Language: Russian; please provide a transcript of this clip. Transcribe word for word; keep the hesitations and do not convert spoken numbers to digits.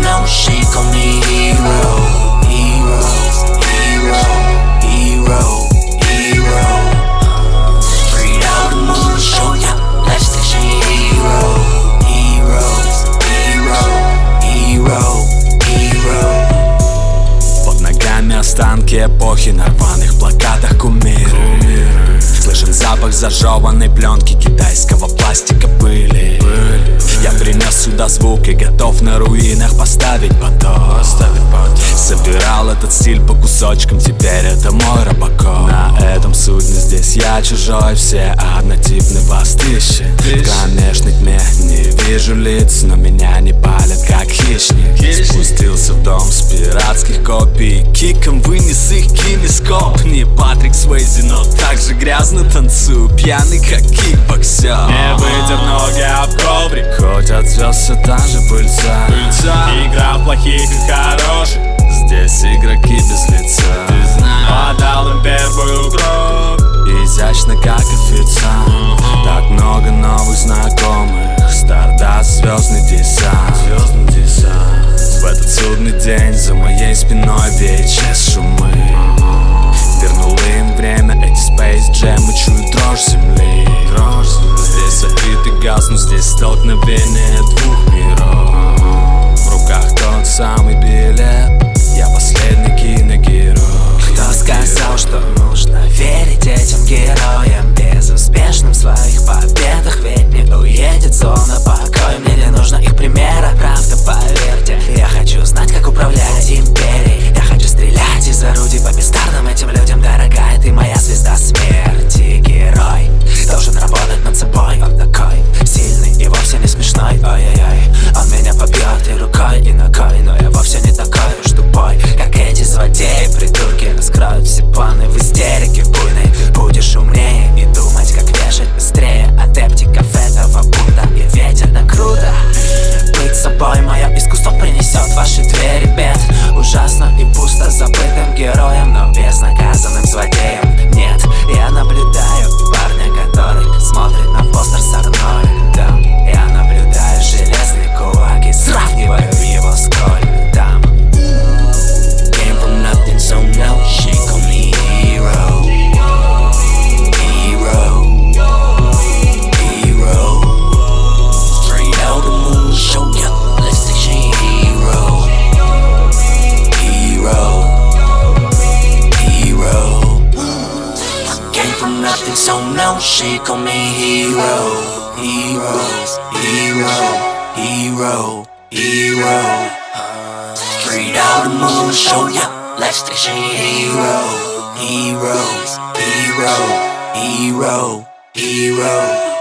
no, she call me hero. Hero, hero, hero, hero. Straight out the moon, show ya life station hero. Hero, hero, hero, hero. Под ногами останки эпохи, на рваных плакатах кумиры. Слышен запах зажеванной пленки, китайского пластика, пыли. Я принес сюда звук и готов на руинах поставить поток. Собирал этот стиль по кусочкам, теперь это мой Робокоп. На этом судне здесь я чужой, все однотипны, вас тысячи. В кромешной тьме не вижу лиц, но меня не палят как хищник. Спустился в дом с пиратских копий, киком вынес их кинескоп. Не Патрик Суэйзи, но так же грязно танцую, пьяный как кикбоксер. Не вытер ноги об коврик, хоть от звезд все та же пыльца. пыльца. Игра в плохих и хороших, здесь игроки без лица. Ты знаешь, отдал им первую кровь, изящно как официант. uh-huh. Так много новых знакомых, Стардаст, звездный десант. Звездный десант. В этот судный день за моей спиной ви эйч эс шумы. uh-huh. Вернул им время, эти Space Jam, и чую дрожь земли. Дрожь земли. Здесь обид и газ, но здесь столкновение двух миров. uh-huh. В руках тот самый билет, я последний киногерой. Кто сказал, что нужно верить этим героям, безуспешным в своих победах? Ведь не уедет зона покоя, мне не нужно их примера. Правда, поверьте, я хочу знать, как управлять империей. Я хочу стрелять из орудий по бездарным этим людям. Дорогая, ты моя звезда смерти. Герой должен работать над собой. Он такой сильный и вовсе не смешной. Ой-ой-ой, он меня побьет и рукой, и ногой. Но я вовсе не такой уж тупой, как эти злодеи, придурки. Раскроют все планы в истерике буйной. Будешь умнее и думать, как вешать быстрее адептиков этого бунта. И ведь это круто, быть собой. Мое искусство принесет в ваши двери бед. Ужасно и пусто забытым героем, но безнаказанным злодеем. Нет, я наблюдаю парня, который смотрит на постер с Арнольдом. Я наблюдаю железный кулак и сравниваю его с Кольтом. Came from nothing, so no, she call me hero. Hero, hero. Straight out the moon, show ya life station hero. Hero, hero. Came from nothing, so no, she call me hero. Hero, hero, hero, hero. Straight out the moon, show ya life station hero. Hero, hero, hero, hero.